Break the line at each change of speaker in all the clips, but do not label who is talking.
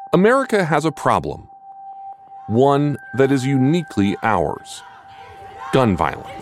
America has a problem. One that is uniquely ours. Gun violence.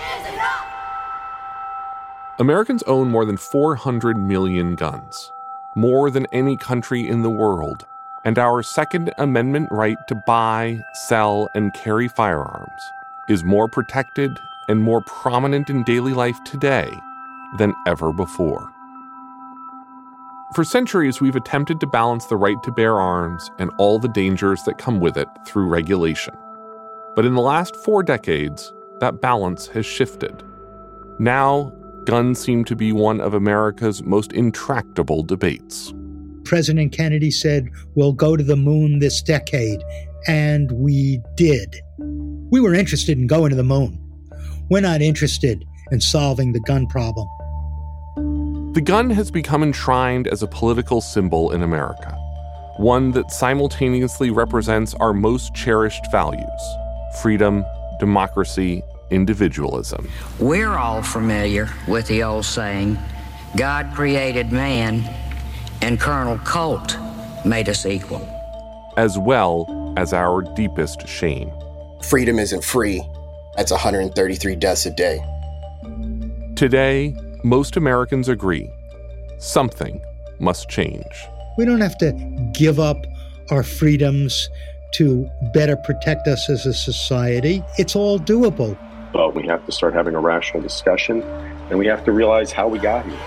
Americans own more than 400 million guns, more than any country in the world, and our Second Amendment right to buy, sell, and carry firearms is more protected and more prominent in daily life today than ever before. For centuries, we've attempted to balance the right to bear arms and all the dangers that come with it through regulation. But in the last 4 decades, that balance has shifted. Now, guns seem to be one of America's most intractable debates.
President Kennedy said, we'll go to the moon this decade, and we did. We were interested in going to the moon. We're not interested in solving the gun problem.
The gun has become enshrined as a political symbol in America, one that simultaneously represents our most cherished values: freedom, democracy, individualism.
We're all familiar with the old saying, God created man and Colonel Colt made us equal.
As well as our deepest shame.
Freedom isn't free. That's 133 deaths a day.
Today, most Americans agree something must change.
We don't have to give up our freedoms to better protect us as a society. It's all doable.
But we have to start having a rational discussion, and we have to realize how we got here.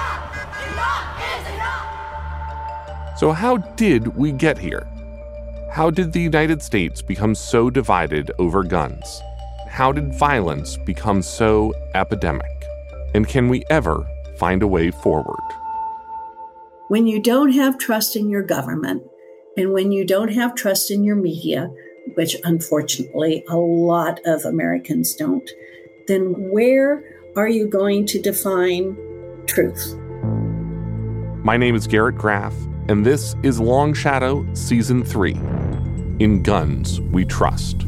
So how did we get here? How did the United States become so divided over guns? How did violence become so epidemic? And can we ever find a way forward?
When you don't have trust in your government, and when you don't have trust in your media, which unfortunately a lot of Americans don't, then where are you going to define truth?
My name is Garrett Graff, and this is Long Shadow Season 3, In Guns We Trust.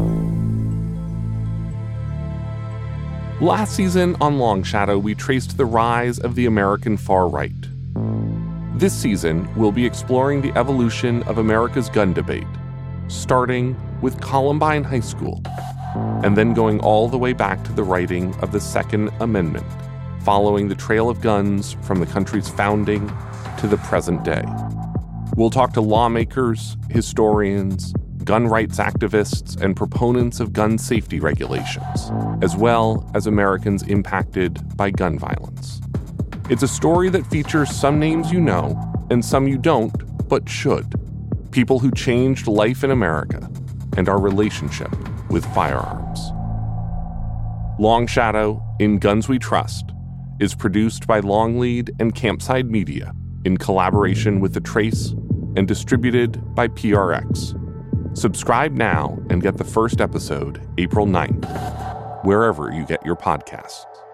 Last season on Long Shadow, we traced the rise of the American far right. This season, we'll be exploring the evolution of America's gun debate, starting with Columbine High School, and then going all the way back to the writing of the Second Amendment, following the trail of guns from the country's founding to the present day. We'll talk to lawmakers, historians, gun rights activists, and proponents of gun safety regulations, as well as Americans impacted by gun violence. It's a story that features some names you know and some you don't, but should. People who changed life in America and our relationship with firearms. Long Shadow, In Guns We Trust, is produced by Longlead and Campside Media in collaboration with The Trace and distributed by PRX. Subscribe now and get the first episode April 9th, wherever you get your podcasts.